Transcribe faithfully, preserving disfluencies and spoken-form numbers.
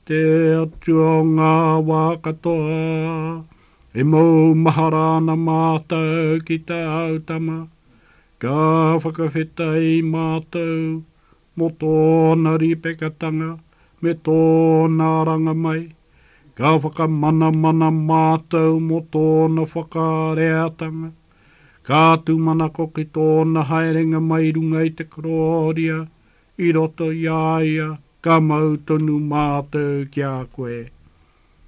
Te atu o ngā wā katoa, e mau maharana mātou ki te autama, ka whakawheta i mātou, mo tōna ripekatanga, me tōna ranga mai, ka whakamana mana mātou mo tōna whakareatanga, ka tūmana ko ki tōna haerenga mai runga i te kororia, i roto i aia, ka mautonu mātou ki a koe.